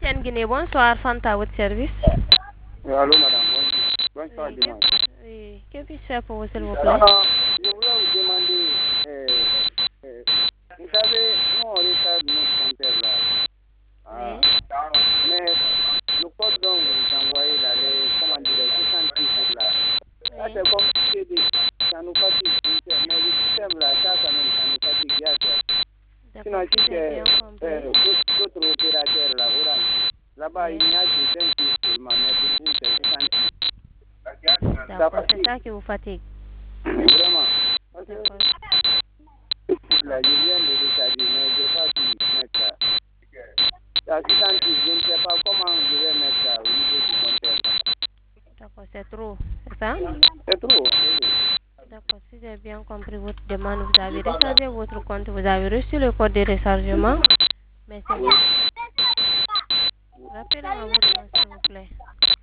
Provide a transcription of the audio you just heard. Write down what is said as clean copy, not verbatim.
Ancienne Guinée, bonsoir, Fanta, votre service. Allô, madame, bonsoir, Oui, dimanche. oui. Que puis-je faire pour vous, s'il vous plaît? Je voulais vous demander, vous savez, nous, on reçoit nos compteurs là. Oui. Mais le code dont vous envoyez là, comment dire, les 66 jours là, ça Oui. c'est comme ça nous fatigue. Mais le système là, ça quand même, ça nous fatigue. Sinon, D'accord, si si j'ai bien c'est compris. d'autres opérateurs là, Orange, là-bas, Oui. il n'y a que 26 seulement, mais pour vous, c'est 66. Ça D'accord, c'est fatigue, ça qui vous fatigue. vraiment. Parce que D'accord. là, je viens de recharger, mais je n'ai pas pu mettre ça. La 66, je ne sais pas comment je vais mettre ça au niveau du compteur. D'accord, c'est trop, c'est ça? C'est trop. Oui. D'accord, si j'ai bien compris votre demande, vous avez rechargé votre compte, vous avez reçu le code de rechargement, mais c'est vous. Rappelez-moi votre nom, s'il vous plaît.